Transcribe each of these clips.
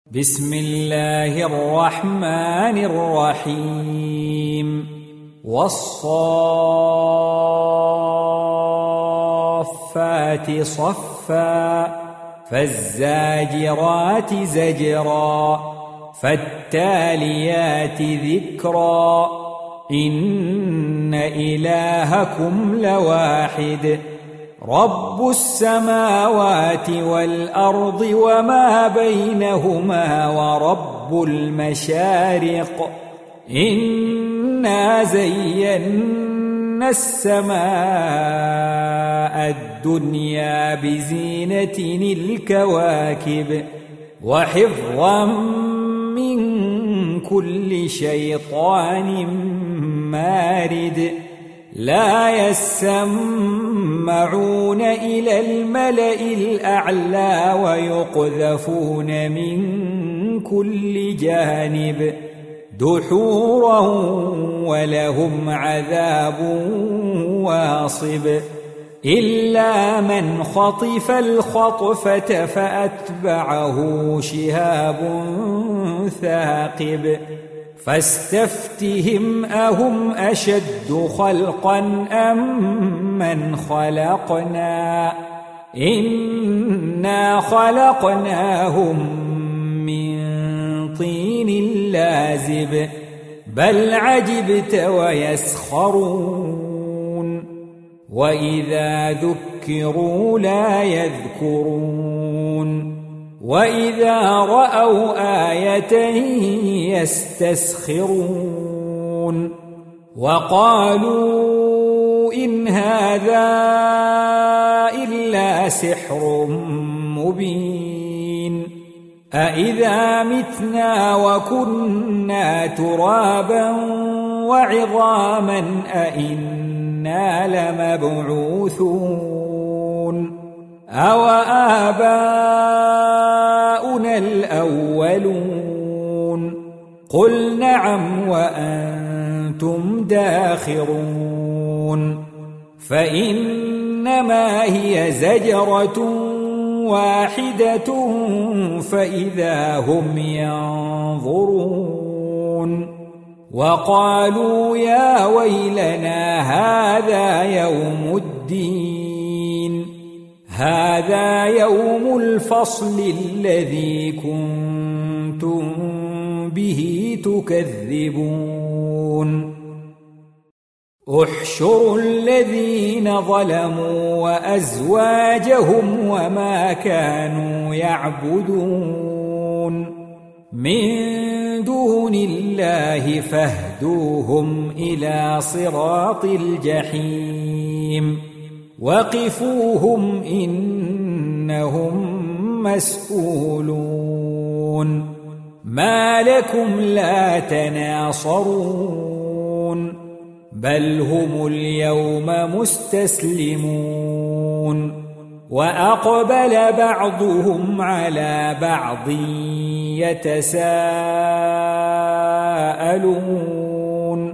بسم الله الرحمن الرحيم والصافات صفا فالزاجرات زجرا فالتاليات ذكرا إن إلهكم لواحد رب السماوات والأرض وما بينهما ورب المشارق إنا زينا السماء الدنيا بزينة الكواكب وحفظا من كل شيطان مارد لا يسمعون إلى الملأ الأعلى ويقذفون من كل جانب دحورا ولهم عذاب واصب إلا من خطف الخطفة فأتبعه شهاب ثاقب فاستفتهم أهم أشد خلقا أم من خلقنا إنا خلقناهم من طين لازب بل عجبت ويسخرون وإذا ذكروا لا يذكرون وإذا رأوا آية يستسخرون وقالوا إن هذا إلا سحر مبين أإذا متنا وكنا ترابا وعظاما أإنا لمبعوثون أو آباؤنا الأولون قل نعم وأنتم داخرون فإنما هي زجرة واحدة فإذا هم ينظرون وقالوا يا ويلنا هذا يوم الدين هذا يوم الفصل الذي كنتم به تكذبون احشروا الذين ظلموا وأزواجهم وما كانوا يعبدون من دون الله فاهدوهم إلى صراط الجحيم وقفوهم إنهم مسؤولون ما لكم لا تناصرون بل هم اليوم مستسلمون وأقبل بعضهم على بعض يتساءلون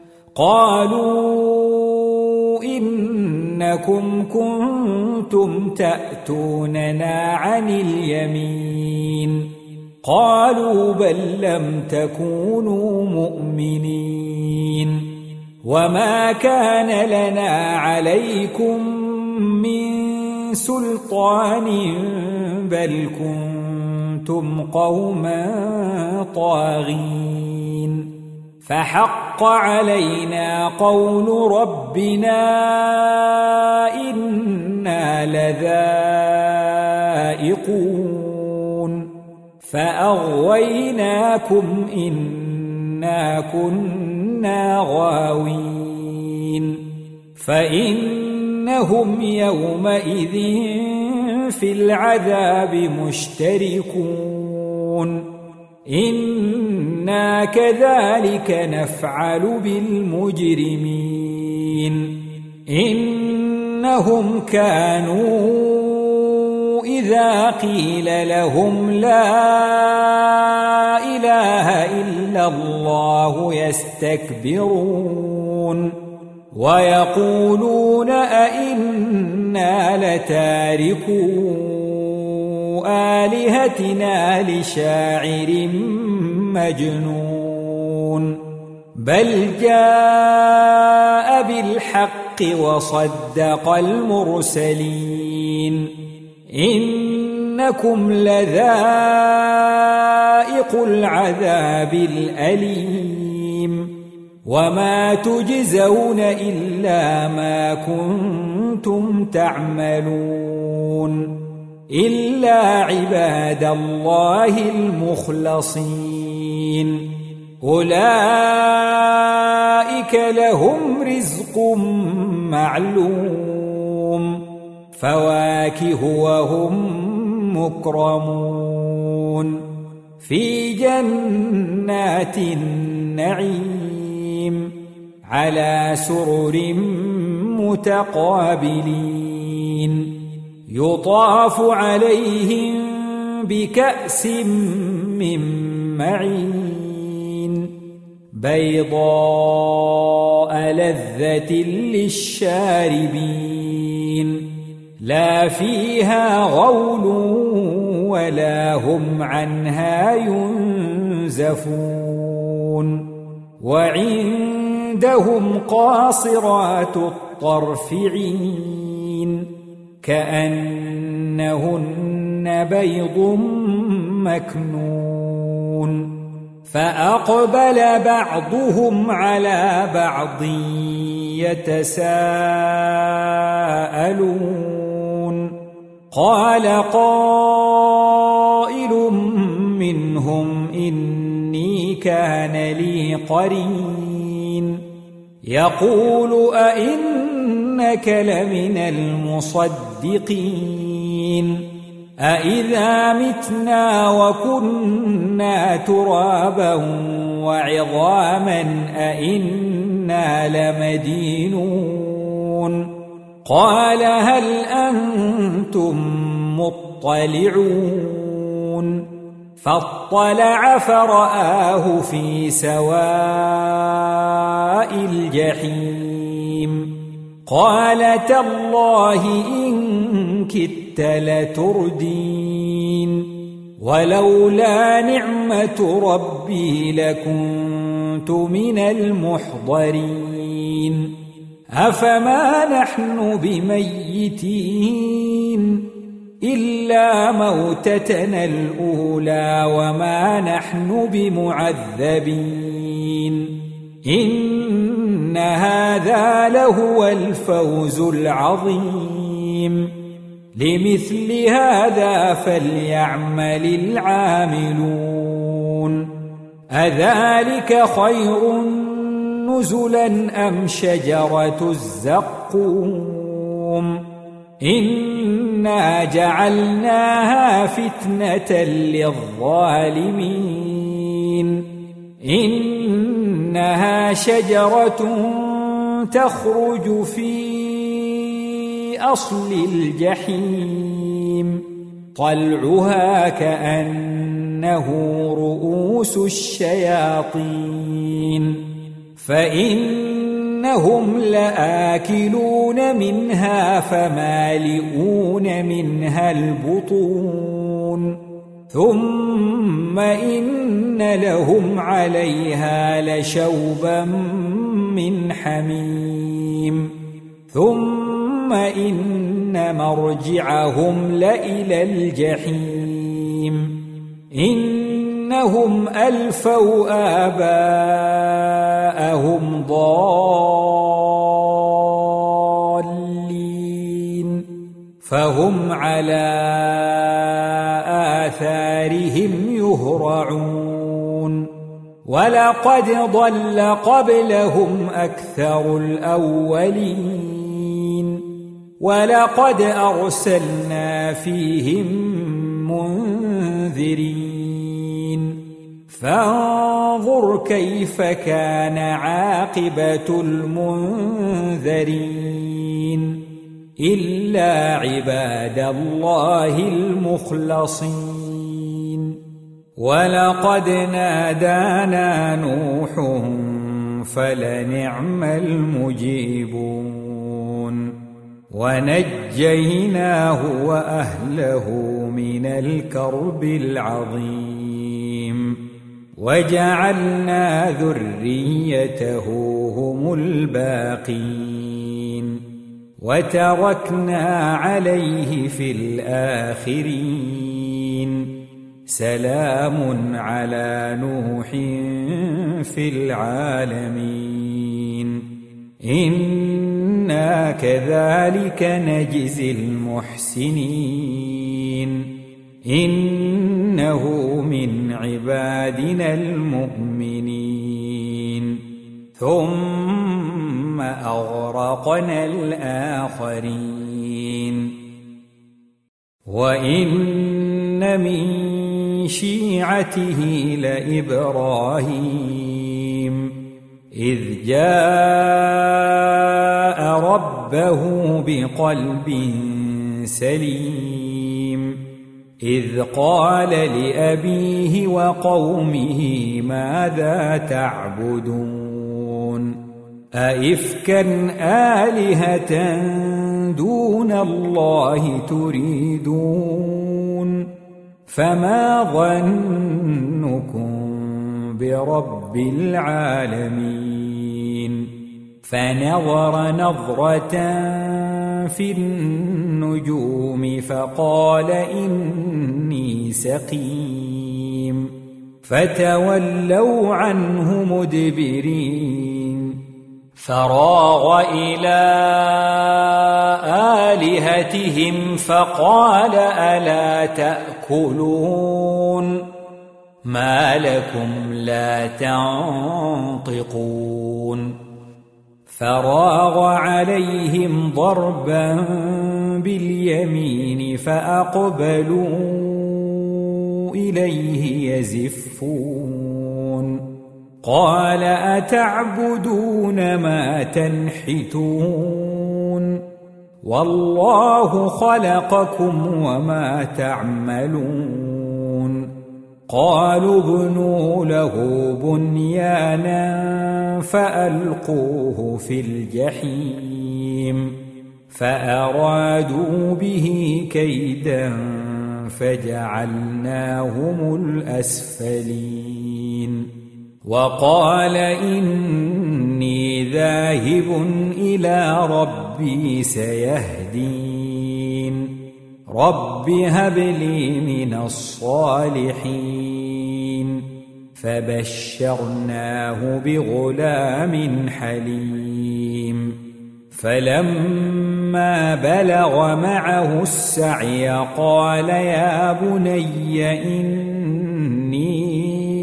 قالوا إنكم كنتم تأتوننا عن اليمين قالوا بل لم تكونوا مؤمنين وما كان لنا عليكم من سلطان بل كنتم قوما طاغين فحق علينا قول ربنا إنا لذائقون فأغويناكم إنا كنا غاوين فإنهم يومئذ في العذاب مشتركون إنا كذلك نفعل بالمجرمين إنهم كانوا إذا قيل لهم لا إله إلا الله يستكبرون ويقولون أئنا لتاركو آلهتنا لشاعر مجنون بل جاء بالحق وصدق المرسلين إنكم لذائق العذاب الأليم وما تجزون إلا ما كنتم تعملون إلا عباد الله المخلصين أولئك لهم رزق معلوم فواكه وهم مكرمون في جنات النعيم على سرر متقابلين يطاف عليهم بكأس من معين بيضاء لذة للشاربين لا فيها غول ولا هم عنها ينزفون وعندهم قاصرات الطرف عين كأنهن بيض مكنون فأقبل بعضهم على بعض يتساءلون قال قائل منهم إني كان لي قرين يقول أئنك لمن المصدقين أإذا متنا وكنا ترابا وعظاما أإنا لمدينون قال هل أنتم مطلعون فاطلع فرآه في سواء الجحيم قال تالله إن كدت لتردين ولولا نعمة ربي لكنت من المحضرين أفما نحن بميتين إلا موتتنا الأولى وما نحن بمعذبين إن هذا لهو الفوز العظيم لمثل هذا فليعمل العاملون أذلك خير نزلا أم شجرة الزقوم إنا جعلناها فتنة للظالمين إنها شجرة تخرج في أصل الجحيم طلعها كأنه رؤوس الشياطين فإنهم لآكلون منها فمالئون منها البطون ثم إن لهم عليها لشوبا من حميم ثم إن مرجعهم لإلى الجحيم إنهم ألفوا آباءهم ضالين فهم على آثارهم يهرعون ولقد ضل قبلهم أكثر الأولين ولقد أرسلنا فيهم منذرين فانظر كيف كان عاقبة المنذرين إلا عباد الله المخلصين ولقد نادانا نوح فلنعم المجيبون ونجيناه وأهله من الكرب العظيم وجعلنا ذريته هم الباقين وتركنا عليه في الآخرين سلام على نوح في العالمين إنا كذلك نجزي المحسنين إنه من عبادنا المؤمنين ثم أغرقنا الآخرين وإن من شيعته لإبراهيم إذ جاء ربه بقلب سليم إذ قال لأبيه وقومه ماذا تعبدون أئفكا آلهة دون الله تريدون فما ظنكم برب العالمين فنظر نظرة في النجوم فقال إني سقيم فتولوا عنه مدبرين فراغ إلى آلهتهم فقال ألا تأكلون ما لكم لا تنطقون فراغ عليهم ضربا باليمين فأقبلوا إليه يزفون قال أتعبدون ما تنحتون والله خلقكم وما تعملون قالوا ابنوا له بنيانا فألقوه في الجحيم فأرادوا به كيدا فجعلناهم الأسفلين وقال إني ذاهب إلى ربي سيهدين رب هب لي من الصالحين فبشرناه بغلام حليم فلما بلغ معه السعي قال يا بني إني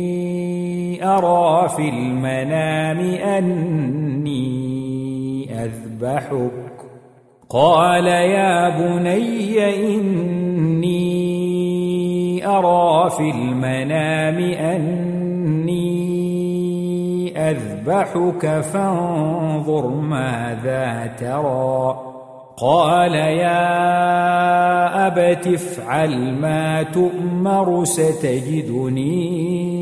أرى في المنام أني أذبحك قال يا بني إني أرى في المنام أني أذبحك فانظر ماذا ترى قال يا أبت افعل ما تؤمر ستجدني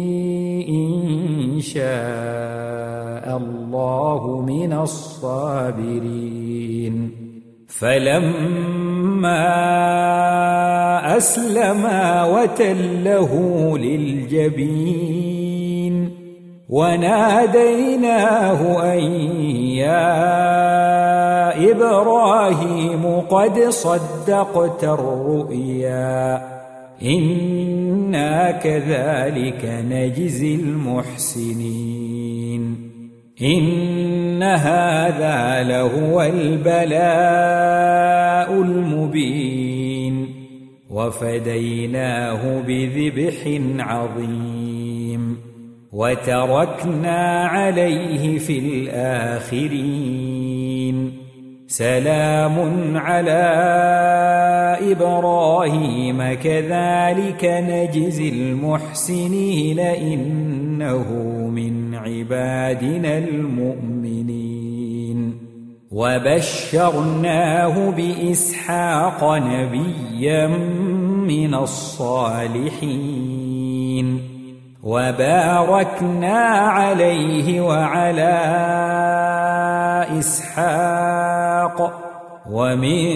إن شاء الله من الصابرين فلما أسلما وتله للجبين وناديناه أن يا إبراهيم قد صدقت الرؤيا إنا كذلك نجزي المحسنين إن هذا لهو البلاء المبين وفديناه بذبح عظيم وتركنا عليه في الآخرين سلام على إبراهيم كذلك نجزي المحسنين إنه من عبادنا المؤمنين وبشرناه بإسحاق نبيا من الصالحين وباركنا عليه وعلى إسحاق ومن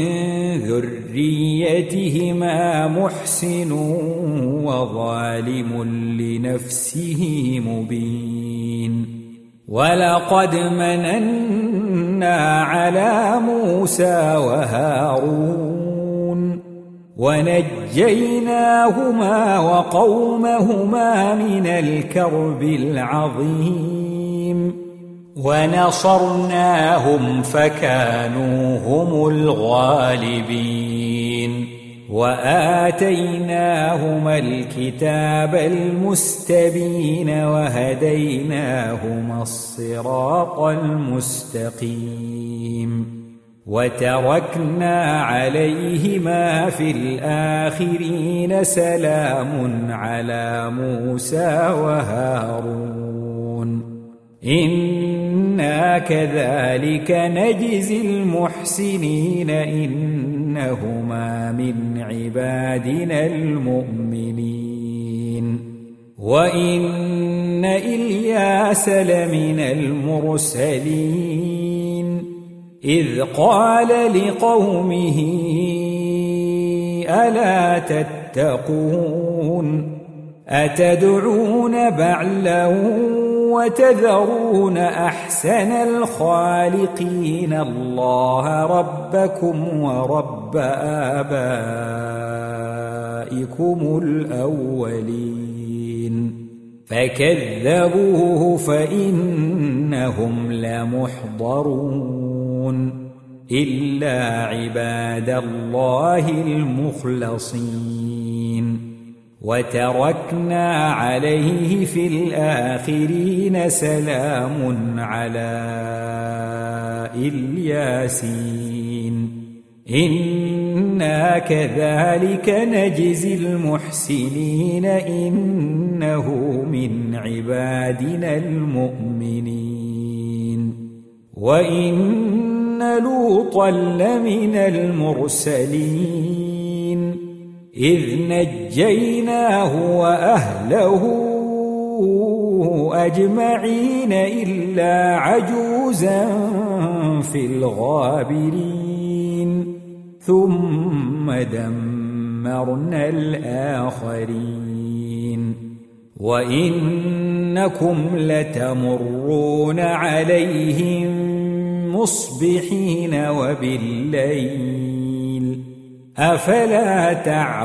ذريتهما محسن وظالم لنفسه مبين ولقد مننا على موسى وهارون ونجيناهما وقومهما من الكرب العظيم ونصرناهم فكانوا هم الغالبين وآتيناهما الكتاب المستبين وهديناهما الصراط المستقيم وتركنا عليهما في الآخرين سلام على موسى وهارون إنا كذلك نجزي المحسنين إنهما من عبادنا المؤمنين وإن إلياس لمن المرسلين إذ قال لقومه ألا تتقون أتدعون بعلا وتذرون أحسن الخالقين الله ربكم ورب آبائكم الأولين فكذبوه فإنهم لمحضرون إلا عباد الله المخلصين وتركنا عليه في الآخرين سلام على الياسين إنا كذلك نجزي المحسنين إنه من عبادنا المؤمنين وإن لوطا لمن المرسلين إذ نجيناه وأهله أجمعين إلا عجوزا في الغابرين ثم دمرنا الآخرين وإنكم لتمرون عليهم مصبحين وبالليل أفلا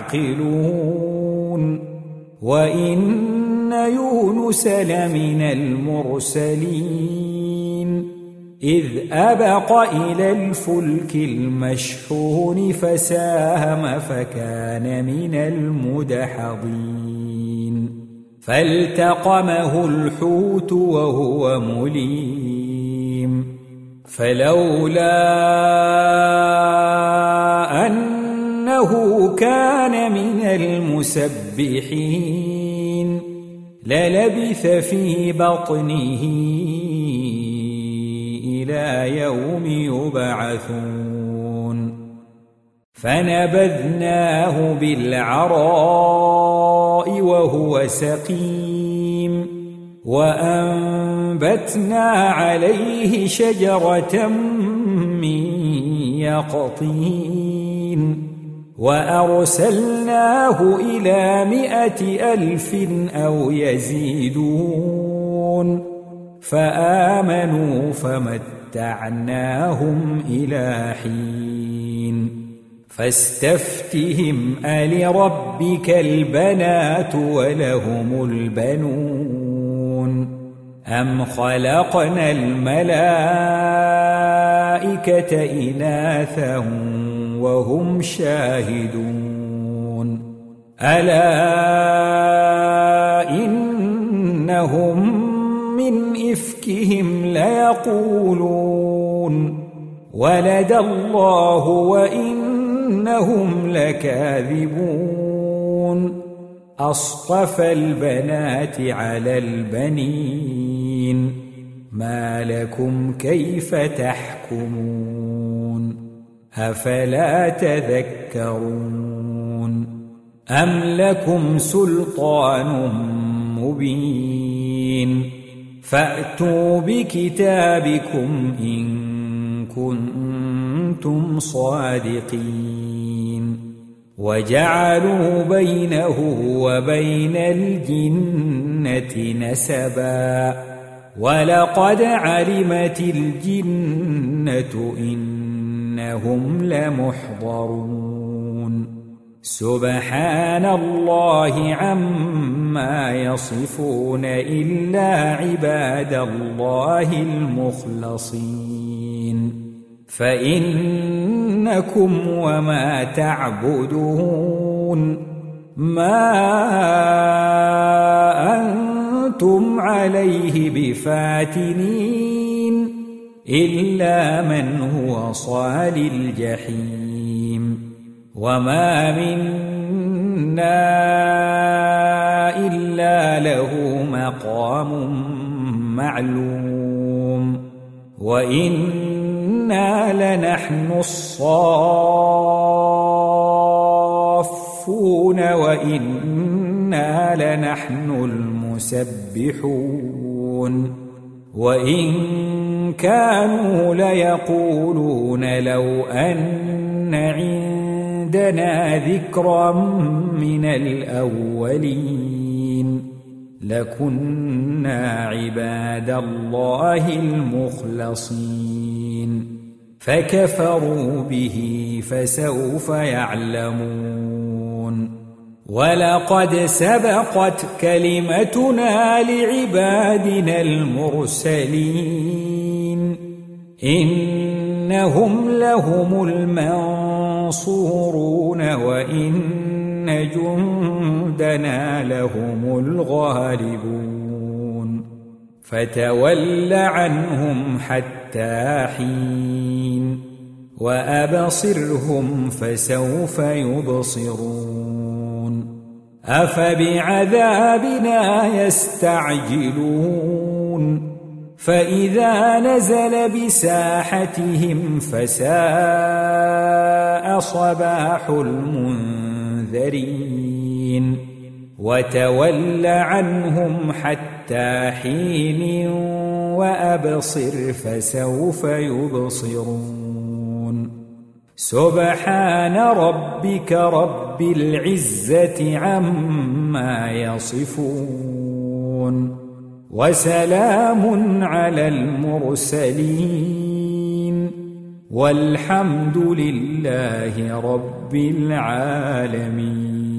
تعقلون وإن يونس لمن المرسلين إذ أبق إلى الفلك المشحون فساهم فكان من المدحضين فالتقمه الحوت وهو مليم فلولا أنه كان من المسبحين للبث في بطنه إلى يوم يبعثون فنبذناه بالعراء وهو سقيم وأنبتنا عليه شجرة من يقطين وأرسلناه إلى 100,000 أو يزيدون فآمنوا فمتعناهم إلى حين فاستفتهم ألربك البنات ولهم البنون أم خلقنا الملائكة إناثا وهم شاهدون ألا إنهم من إفكهم ليقولون ولد الله وإنهم لكاذبون أصطفى البنات على البنين ما لكم كيف تحكمون أفلا تذكرون أم لكم سلطان مبين فأتوا بكتابكم إن كنتم صادقين وجعلوا بينه وبين الجنة نسبا ولقد علمت الجنة إنهم لمحضرون سبحان الله عما يصفون إلا عباد الله المخلصين فإنكم وما تعبدون ما أنتم عليه بفاتنين إلا من هو صال الجحيم وما منا إلا له مقام معلوم وإنا لنحن الصافون وإنا لنحن المسبحون وإن كانوا ليقولون لو أن عندنا ذكرا من الأولين لكنا عباد الله المخلصين فكفروا به فسوف يعلمون ولقد سبقت كلمتنا لعبادنا المرسلين إنهم لهم المنصورون وإن جندنا لهم الغالبون فتول عنهم حتى حين وأبصرهم فسوف يبصرون أفبعذابنا يستعجلون فإذا نزل بساحتهم فساء صباح المنذرين وتول عنهم حتى حين وأبصر فسوف يبصرون سبحان ربك رب العزة عما يصفون وسلام على المرسلين والحمد لله رب العالمين.